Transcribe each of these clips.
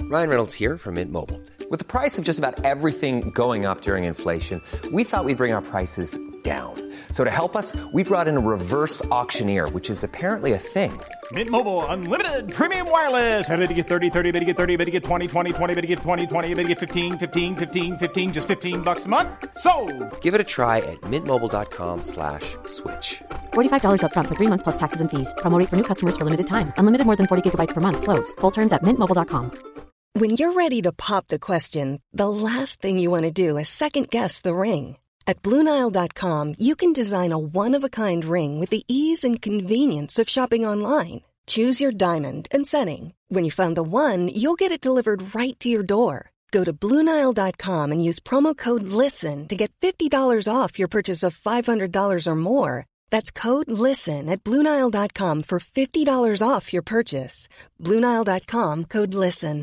Ryan Reynolds here from Mint Mobile. With the price of just about everything going up during inflation, we thought we'd bring our prices down. So to help us, we brought in a reverse auctioneer, which is apparently a thing. Mint Mobile Unlimited Premium Wireless. How to get 30, 30, bit to get 30, bit to get 20, 20, 20, bit to get 20, 20, bit to get 15, 15, 15, 15, just $15 a month? Sold! Give it a try at mintmobile.com/switch. $45 up front for 3 months plus taxes and fees. Promo rate for new customers for limited time. Unlimited more than 40 gigabytes per month. Slows full terms at mintmobile.com. When you're ready to pop the question, the last thing you want to do is second-guess the ring. At BlueNile.com, you can design a one-of-a-kind ring with the ease and convenience of shopping online. Choose your diamond and setting. When you find the one, you'll get it delivered right to your door. Go to BlueNile.com and use promo code LISTEN to get $50 off your purchase of $500 or more. That's code LISTEN at BlueNile.com for $50 off your purchase. BlueNile.com, code LISTEN.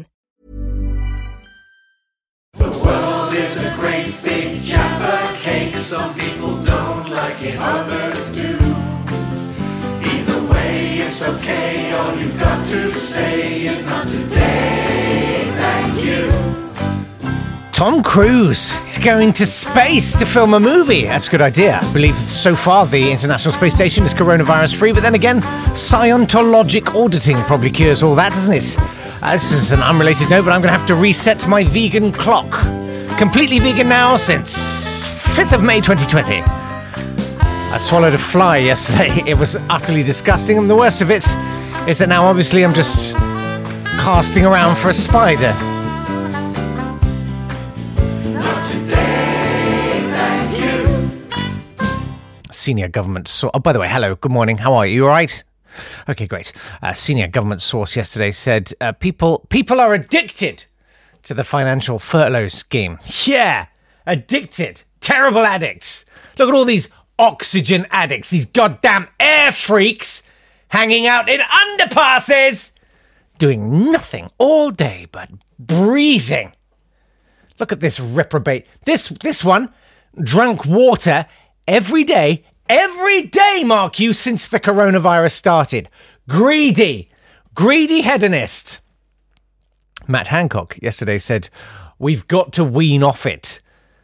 The world is a great big Jaffa cake. Some people don't like it, others do. Either way, it's okay. All you've got to say is not today, thank you. Tom Cruise is going to space to film a movie. That's a good idea. I believe so far the International Space Station is coronavirus free, but then again, Scientologic auditing probably cures all that, doesn't it? This is an unrelated note, but I'm going to have to reset my vegan clock. Completely vegan now since 5th of May 2020. I swallowed a fly yesterday. It was utterly disgusting, and the worst of it is that now obviously I'm just casting around for a spider. Not today, thank you. Senior government source. Oh, by the way, hello, good morning. How are you? You all right? Okay, great. Senior government source yesterday said people are addicted to the financial furlough scheme. Yeah, addicted. Terrible addicts. Look at all these oxygen addicts, these goddamn air freaks hanging out in underpasses, doing nothing all day but breathing. Look at this reprobate. This one drank water every day, mark you, since the coronavirus started. Greedy hedonist. Matt Hancock yesterday said, we've got to wean off it.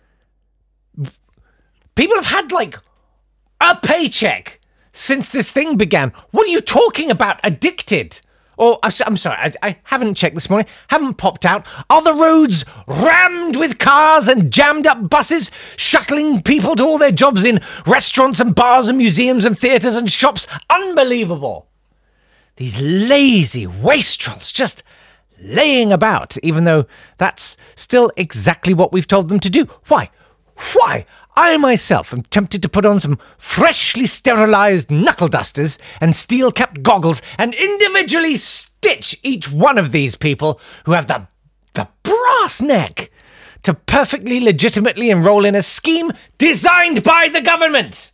People have had like a paycheck since this thing began. What are you talking about? Addicted? Or, I'm sorry, I haven't checked this morning, haven't popped out. Are the roads rammed with cars and jammed up buses, shuttling people to all their jobs in restaurants and bars and museums and theatres and shops? Unbelievable. These lazy wastrels just laying about, even though that's still exactly what we've told them to do. Why? I myself am tempted to put on some freshly sterilised knuckle dusters and steel-capped goggles and individually stitch each one of these people who have the brass neck to perfectly legitimately enroll in a scheme designed by the government.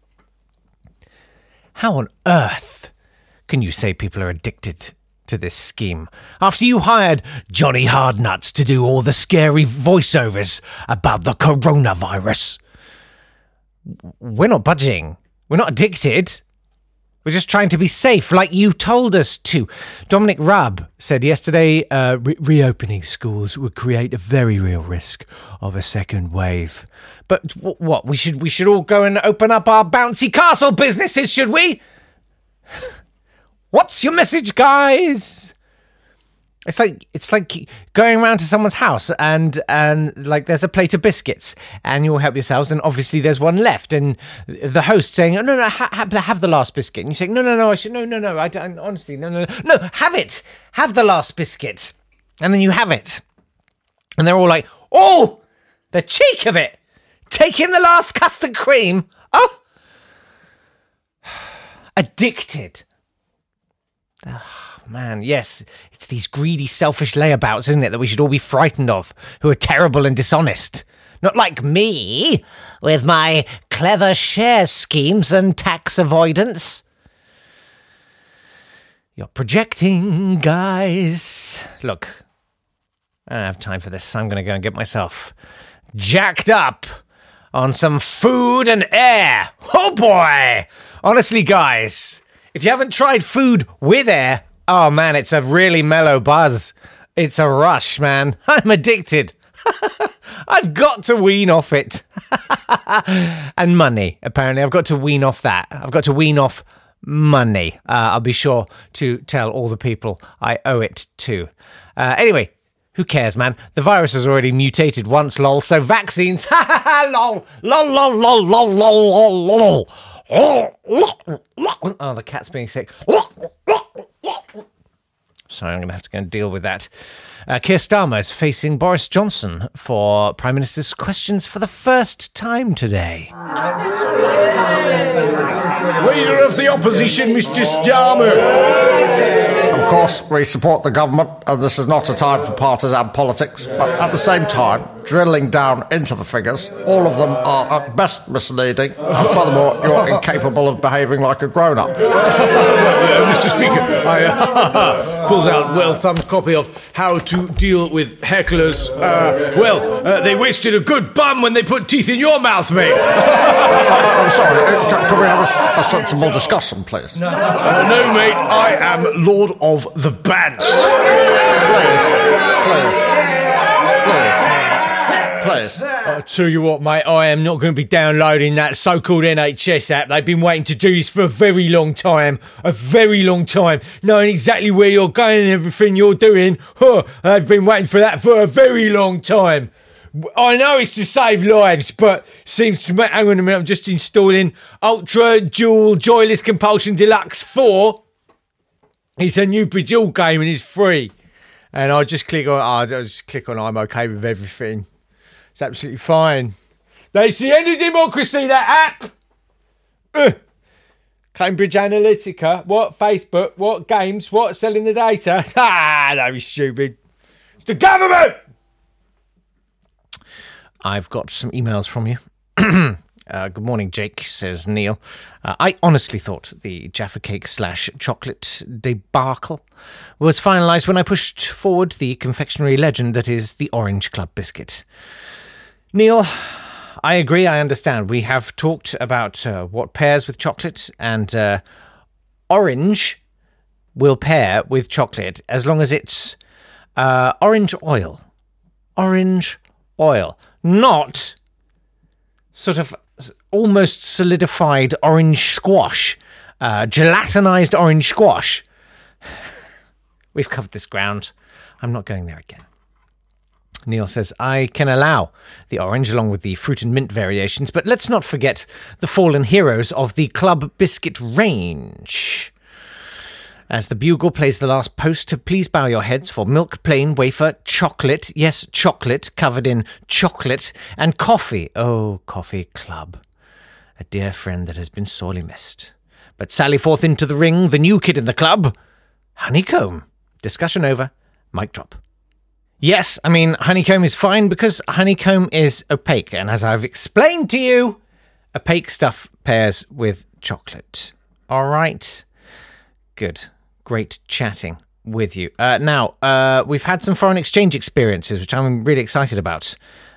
How on earth can you say people are addicted to this scheme after you hired Johnny Hardnuts to do all the scary voiceovers about the coronavirus? We're not budging. We're not addicted. We're just trying to be safe, like you told us to. Dominic Raab said yesterday, reopening schools would create a very real risk of a second wave. But what? We should all go and open up our bouncy castle businesses, should we? What's your message, guys? It's like going around to someone's house and like there's a plate of biscuits and you all help yourselves and obviously there's one left and the host saying, oh, no, have the last biscuit. And you say, no, I should, no, I don't, honestly, no, have the last biscuit. And then you have it. And they're all like, oh, the cheek of it. Taking the last custard cream. Oh, addicted. Oh, man, yes, it's these greedy, selfish layabouts, isn't it, that we should all be frightened of, who are terrible and dishonest. Not like me, with my clever share schemes and tax avoidance. You're projecting, guys. Look, I don't have time for this. I'm going to go and get myself jacked up on some food and air. Oh, boy. Honestly, guys, if you haven't tried food with air, oh man, it's a really mellow buzz. It's a rush, man. I'm addicted. I've got to wean off it. And money, apparently. I've got to wean off that. I've got to wean off money. I'll be sure to tell all the people I owe it to. Anyway, who cares, man? The virus has already mutated once, lol. So vaccines, lol, lol, lol, lol, lol, lol, lol. Oh, the cat's being sick. Sorry, I'm going to have to go and deal with that. Keir Starmer is facing Boris Johnson for Prime Minister's questions for the first time today. Leader of the opposition, Mr. Starmer. Of course, we support the government, and this is not a time for partisan politics, but at the same time, drilling down into the figures, all of them are at best misleading, and furthermore, you're incapable of behaving like a grown-up. Mr. Speaker, I pulls out well-thumbed copy of How to Deal with Hecklers. They wasted a good bum when they put teeth in your mouth, mate. I'm sorry, can we have a sensible discussion, please? No, mate, I am Lord of the Bants. Please. I'll tell you what, mate, I am not going to be downloading that so-called NHS app. They've been waiting to do this for a very long time. Knowing exactly where you're going and everything you're doing. They've been waiting for that for a very long time. I know it's to save lives, but seems to me... Hang on a minute, I'm just installing Ultra Dual Joyless Compulsion Deluxe 4. It's a new Bejeweled game and it's free. And I'll just click on I'm okay with everything. It's absolutely fine. That's the end of democracy, that app! Cambridge Analytica, what Facebook, what games, what selling the data? That was stupid. It's the government! I've got some emails from you. Good morning, Jake, says Neil. I honestly thought the Jaffa Cake / chocolate debacle was finalised when I pushed forward the confectionery legend that is the Orange Club biscuit. Neil, I agree, I understand. We have talked about what pairs with chocolate, and orange will pair with chocolate as long as it's orange oil. Orange oil. Not sort of almost solidified orange squash, gelatinized orange squash. We've covered this ground. I'm not going there again. Neil says, I can allow the orange along with the fruit and mint variations, but let's not forget the fallen heroes of the Club Biscuit range. As the bugle plays the last post, please bow your heads for milk, plain, wafer, chocolate, yes, chocolate, covered in chocolate, and coffee. Oh, Coffee Club, a dear friend that has been sorely missed. But sally forth into the ring, the new kid in the club, Honeycomb. Discussion over, mic drop. Yes, I mean, honeycomb is fine because honeycomb is opaque, and as I've explained to you, opaque stuff pairs with chocolate. All right? Good. Great chatting with you. Now, we've had some foreign exchange experiences, which I'm really excited about.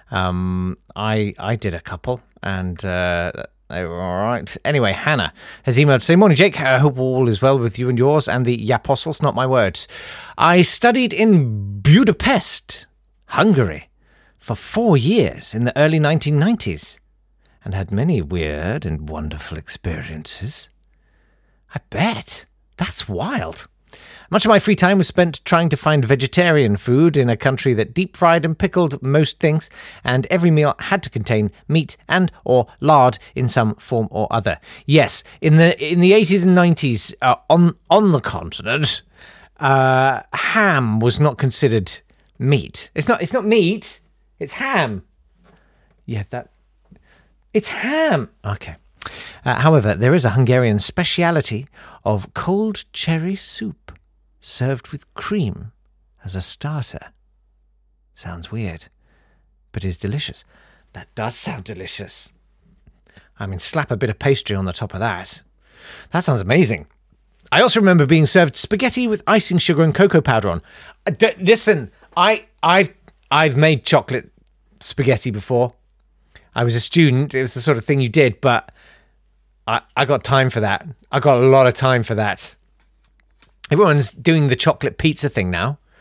I did a couple, and they were all right. Anyway, Hannah has emailed to say, Morning, Jake. I hope all is well with you and yours and the Yapostles, not my words. I studied in Budapest, Hungary, for 4 years in the early 1990s and had many weird and wonderful experiences. I bet. That's wild. Much of my free time was spent trying to find vegetarian food in a country that deep-fried and pickled most things, and every meal had to contain meat and or lard in some form or other. Yes, in the 80s and 90s, on the continent, ham was not considered meat. It's not meat. It's ham. Yeah, it's ham. Okay. However, there is a Hungarian speciality of cold cherry soup served with cream as a starter. Sounds weird, but is delicious. That does sound delicious. I mean, slap a bit of pastry on the top of that. That sounds amazing. I also remember being served spaghetti with icing sugar and cocoa powder on. Listen, I've made chocolate spaghetti before. I was a student. It was the sort of thing you did, but I got time for that. I got a lot of time for that. Everyone's doing the chocolate pizza thing now.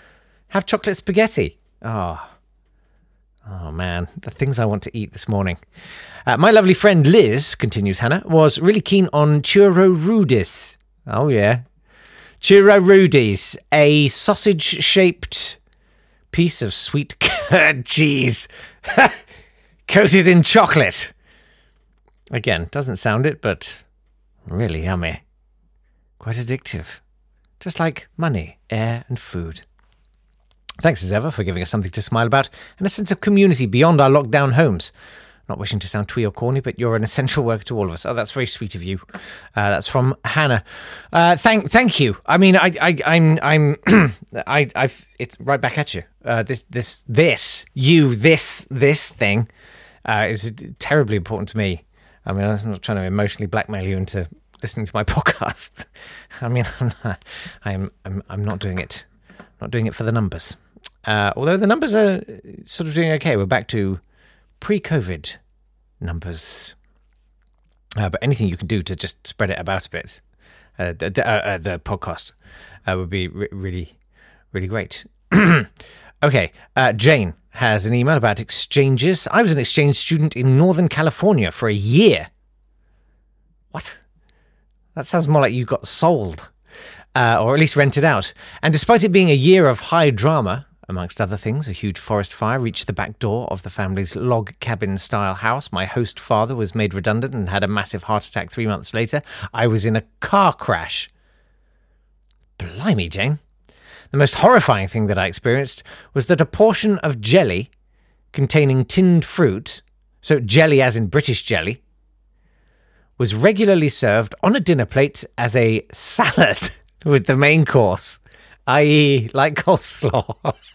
have chocolate spaghetti. Oh, man, the things I want to eat this morning. My lovely friend Liz, continues Hannah, was really keen on churro rudis. Oh, yeah. Churro rudis, a sausage-shaped piece of sweet curd cheese coated in chocolate. Again, doesn't sound it, but really yummy. Quite addictive. Just like money, air, and food. Thanks as ever for giving us something to smile about and a sense of community beyond our lockdown homes. Not wishing to sound twee or corny, but you're an essential worker to all of us. Oh, that's very sweet of you. That's from Hannah. Thank you. I mean, it's right back at you. This thing is terribly important to me. I mean, I'm not trying to emotionally blackmail you into listening to my podcast. I mean, I'm not doing it. Not doing it for the numbers. Although the numbers are sort of doing okay. We're back to pre-COVID numbers. But anything you can do to just spread it about a bit, the podcast, would be really, really great. Okay, Jane has an email about exchanges. I was an exchange student in Northern California for a year. What? That sounds more like you got sold. Or at least rented out. And despite it being a year of high drama, amongst other things, a huge forest fire reached the back door of the family's log cabin-style house. My host father was made redundant and had a massive heart attack 3 months later. I was in a car crash. Blimey, Jane. The most horrifying thing that I experienced was that a portion of jelly containing tinned fruit, so jelly as in British jelly, was regularly served on a dinner plate as a salad with the main course, i.e. like coleslaw.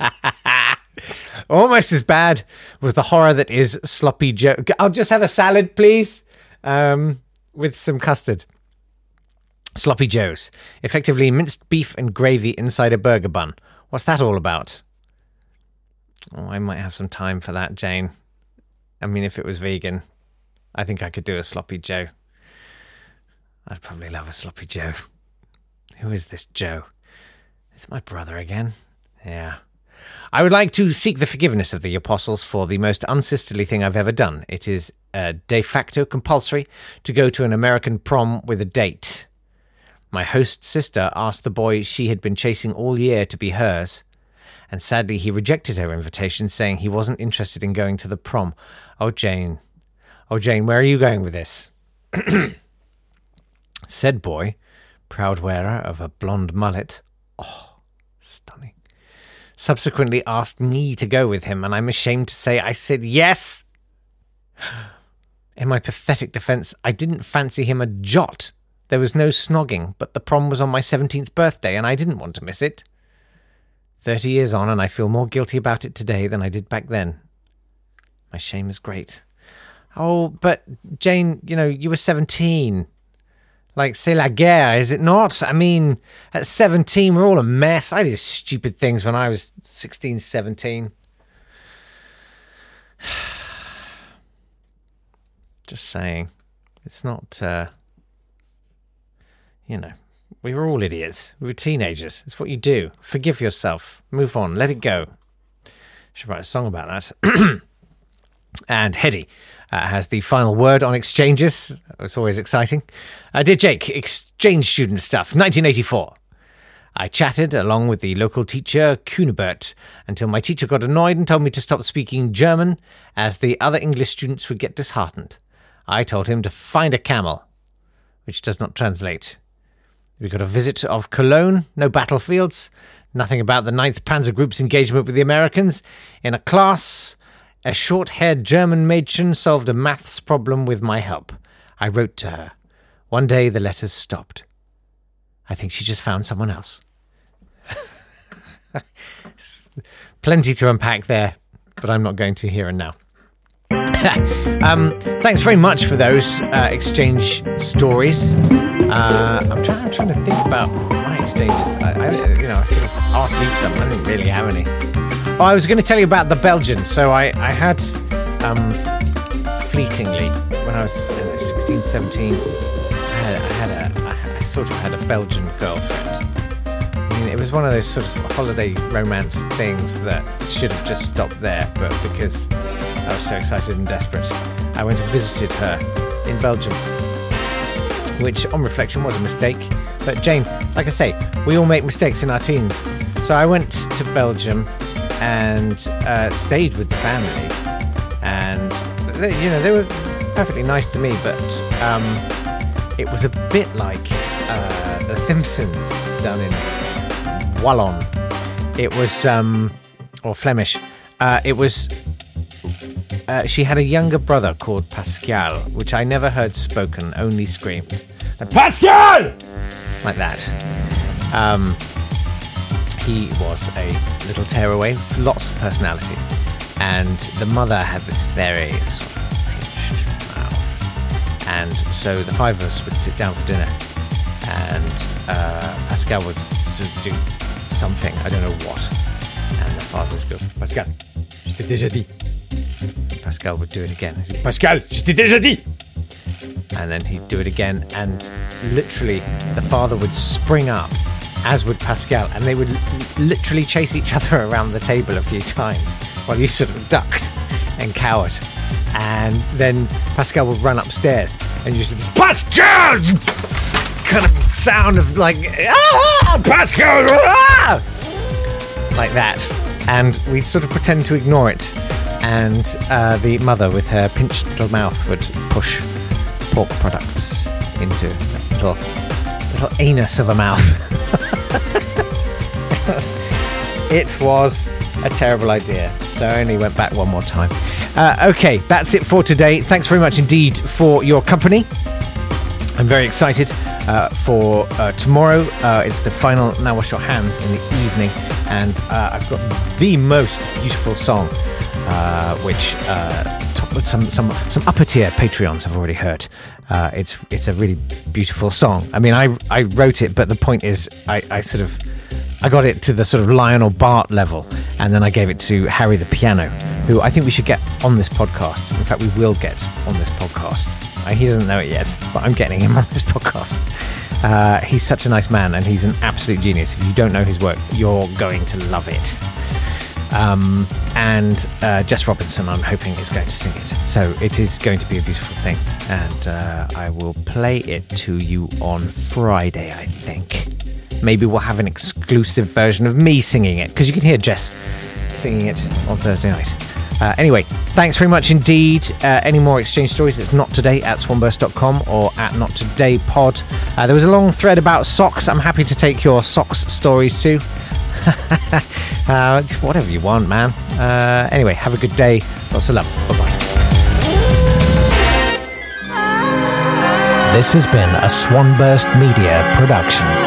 Almost as bad was the horror that is Sloppy Joe. I'll just have a salad, please, with some custard. Sloppy Joes, effectively minced beef and gravy inside a burger bun. What's that all about? Oh, I might have some time for that, Jane. I mean, if it was vegan, I think I could do a Sloppy Joe. I'd probably love a Sloppy Joe. Who is this Joe? Is it my brother again? Yeah. I would like to seek the forgiveness of the apostles for the most unsisterly thing I've ever done. It is de facto compulsory to go to an American prom with a date. My host's sister asked the boy she had been chasing all year to be hers, and sadly he rejected her invitation, saying he wasn't interested in going to the prom. Oh, Jane, where are you going with this? Said boy, proud wearer of a blonde mullet, stunning, subsequently asked me to go with him, and I'm ashamed to say I said yes. In my pathetic defence, I didn't fancy him a jot. There was no snogging, but the prom was on my 17th birthday, and I didn't want to miss it. 30 years on, and I feel more guilty about it today than I did back then. My shame is great. Oh, but Jane, you were 17. Like, c'est la guerre, is it not? I mean, at 17, we're all a mess. I did stupid things when I was 16, 17. Just saying. It's not, we were all idiots. We were teenagers. It's what you do. Forgive yourself. Move on. Let it go. Should write a song about that. And Hedy has the final word on exchanges. It's always exciting. Dear Jake, exchange student stuff, 1984. I chatted along with the local teacher, Kunibert, until my teacher got annoyed and told me to stop speaking German, as the other English students would get disheartened. I told him to find a camel, which does not translate. We got a visit of Cologne, no battlefields, nothing about the 9th Panzer Group's engagement with the Americans. In a class, a short-haired German matron solved a maths problem with my help. I wrote to her. One day the letters stopped. I think she just found someone else. Plenty to unpack there, but I'm not going to here and now. Thanks very much for those exchange stories. I'm trying to think about my exchanges. I sort of asked you for something. I didn't really have any. Oh, I was going to tell you about the Belgian. So I had fleetingly when I was 16, 17. I sort of had a Belgian girlfriend. mean, it was one of those sort of holiday romance things that should have just stopped there, but because I was so excited and desperate, I went and visited her in Belgium, which on reflection was a mistake. But Jane, like I say, we all make mistakes in our teens. So I went to Belgium and stayed with the family, and they were perfectly nice to me, but it was a bit like The Simpsons done in Wallon. It was or Flemish. It was. She had a younger brother called Pascal, which I never heard spoken, only screamed. Like, Pascal! Like that. He was a little tearaway, lots of personality. And the mother had this very sort of pinched mouth. And so the five of us would sit down for dinner. And Pascal would do something, I don't know what. And the father would go, Pascal, je t'ai déjà dit. Pascal would do it again. Pascal, je t'ai déjà dit. And then he'd do it again, and literally the father would spring up, as would Pascal, and they would literally chase each other around the table a few times while you sort of ducked and cowered. And then Pascal would run upstairs, and you said, Pascal! Kind of sound of like, Pascal! Like that. And we'd sort of pretend to ignore it. And the mother, with her pinched little mouth, would push pork products into a little anus of a mouth. It was a terrible idea, so I only went back one more time. Okay, that's it for today. Thanks very much indeed for your company. I'm very excited for tomorrow. It's the final Now Wash Your Hands in the evening, and I've got the most beautiful song, which some upper tier Patreons have already heard. It's a really beautiful song. I mean, I wrote it, but the point is, I got it to the sort of Lionel Bart level, and then I gave it to Harry the Piano, who I think we should get on this podcast. In fact, we will get on this podcast. He doesn't know it yet, but I'm getting him on this podcast. He's such a nice man, and he's an absolute genius. If you don't know his work, you're going to love it. And Jess Robinson, I'm hoping, is going to sing it. So it is going to be a beautiful thing, and I will play it to you on Friday, I think. Maybe we'll have an exclusive version of me singing it, because you can hear Jess singing it on Thursday night. Anyway, thanks very much indeed. Any more exchange stories, it's not today at swanburst.com or at not today pod. There was a long thread about socks. I'm happy to take your socks stories too. Whatever you want, man. Anyway, have a good day. Lots of love. Bye-bye. This has been a Swanburst Media production.